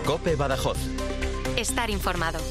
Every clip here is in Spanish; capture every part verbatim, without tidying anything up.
COPE Badajoz. Estar informado.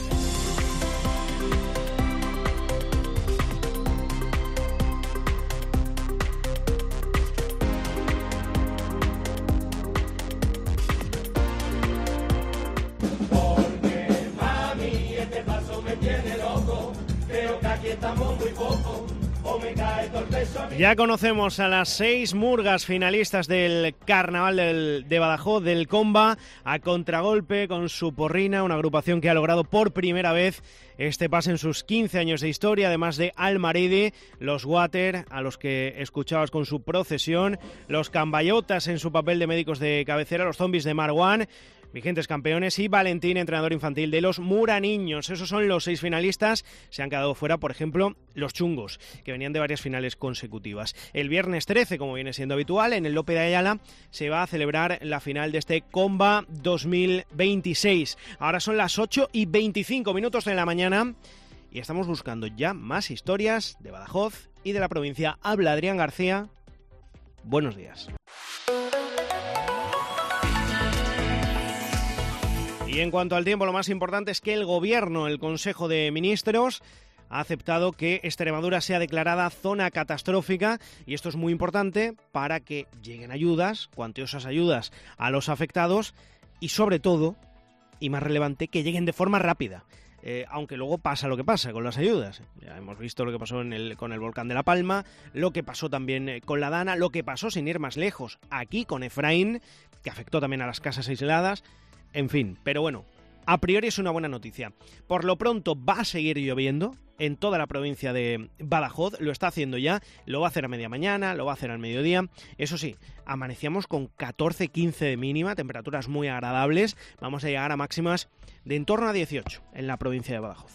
Porque mami, este paso me tiene loco. Creo que aquí estamos muy poco. Ya conocemos a las seis murgas finalistas del Carnaval del, de Badajoz, del Comba, a contragolpe con su Porrina, una agrupación que ha logrado por primera vez este pase en sus quince años de historia, además de Almaridi, los Water, a los que escuchabas con su procesión, los Cambayotas en su papel de médicos de cabecera, los Zombies de Marwan, vigentes campeones, y Valentín, entrenador infantil de los Muraniños. Esos son los seis finalistas. Se han quedado fuera, por ejemplo, los Chungos, que venían de varias finales consecutivas. El viernes trece, como viene siendo habitual, en el Lope de Ayala se va a celebrar la final de este Comba dos mil veintiséis. Ahora son las ocho y veinticinco minutos de la mañana y estamos buscando ya más historias de Badajoz y de la provincia. Habla Adrián García. Buenos días. Y en cuanto al tiempo, lo más importante es que el Gobierno, el Consejo de Ministros, ha aceptado que Extremadura sea declarada zona catastrófica, y esto es muy importante para que lleguen ayudas, cuantiosas ayudas, a los afectados y, sobre todo, y más relevante, que lleguen de forma rápida. Eh, aunque luego pasa lo que pasa con las ayudas. Ya hemos visto lo que pasó en el, con el volcán de La Palma, lo que pasó también eh, con la Dana, lo que pasó, sin ir más lejos, aquí con Efraín, que afectó también a las casas aisladas. En fin, pero bueno, a priori es una buena noticia. Por lo pronto va a seguir lloviendo en toda la provincia de Badajoz, lo está haciendo ya, lo va a hacer a media mañana, lo va a hacer al mediodía. Eso sí, amanecíamos con catorce quince de mínima, temperaturas muy agradables. Vamos a llegar a máximas de en torno a dieciocho en la provincia de Badajoz.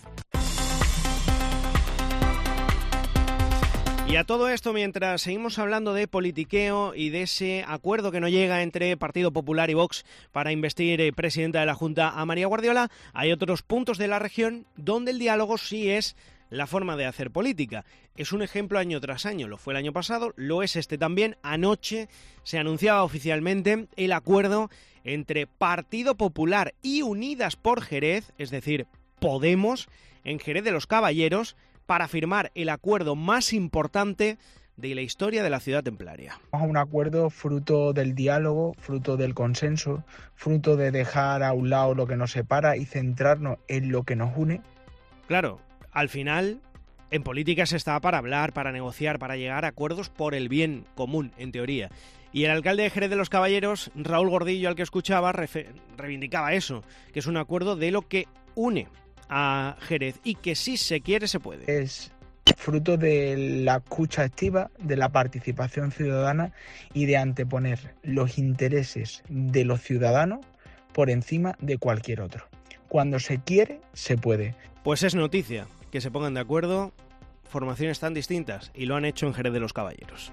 Y a todo esto, mientras seguimos hablando de politiqueo y de ese acuerdo que no llega entre Partido Popular y Vox para investir eh, presidenta de la Junta a María Guardiola, hay otros puntos de la región donde el diálogo sí es la forma de hacer política. Es un ejemplo año tras año, lo fue el año pasado, lo es este también. Anoche se anunciaba oficialmente el acuerdo entre Partido Popular y Unidas por Jerez, es decir, Podemos, en Jerez de los Caballeros, para firmar el acuerdo más importante de la historia de la ciudad templaria. Vamos a un acuerdo fruto del diálogo, fruto del consenso, fruto de dejar a un lado lo que nos separa y centrarnos en lo que nos une. Claro, al final, en política se está para hablar, para negociar, para llegar a acuerdos por el bien común, en teoría. Y el alcalde de Jerez de los Caballeros, Raúl Gordillo, al que escuchaba, reivindicaba eso, que es un acuerdo de lo que une a Jerez y que si se quiere se puede. Es fruto de la escucha activa, de la participación ciudadana y de anteponer los intereses de los ciudadanos por encima de cualquier otro. Cuando se quiere, se puede. Pues es noticia que se pongan de acuerdo formaciones tan distintas, y lo han hecho en Jerez de los Caballeros.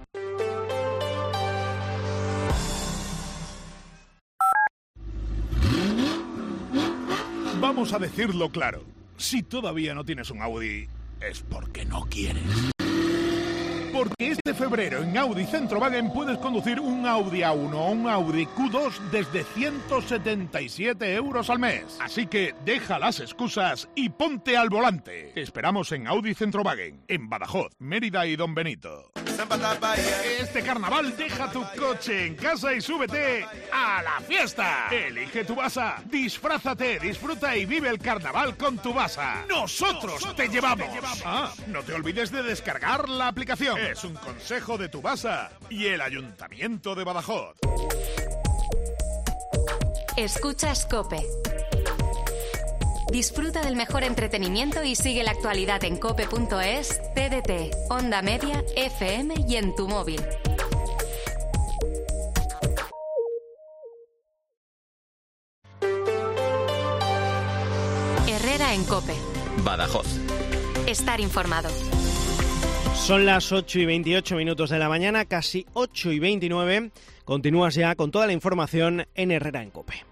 Vamos a decirlo claro, si todavía no tienes un Audi, es porque no quieres. Porque este febrero en Audi Centrowagen puedes conducir un Audi A uno o un Audi Q dos desde ciento setenta y siete euros al mes. Así que deja las excusas y ponte al volante. Te esperamos en Audi Centrowagen, en Badajoz, Mérida y Don Benito. Este carnaval deja tu coche en casa y súbete a la fiesta. Elige tu Basa, disfrázate, disfruta y vive el carnaval con tu Basa. ¡Nosotros te llevamos! Ah, no te olvides de descargar la aplicación. Es un consejo de tu Basa y el Ayuntamiento de Badajoz. Escuchas COPE. Disfruta del mejor entretenimiento y sigue la actualidad en cope punto es, T D T, Onda Media, F M y en tu móvil. Herrera en COPE. Badajoz. Estar informado. Son las ocho y veintiocho minutos de la mañana, casi ocho y veintinueve. Continúas ya con toda la información en Herrera en COPE.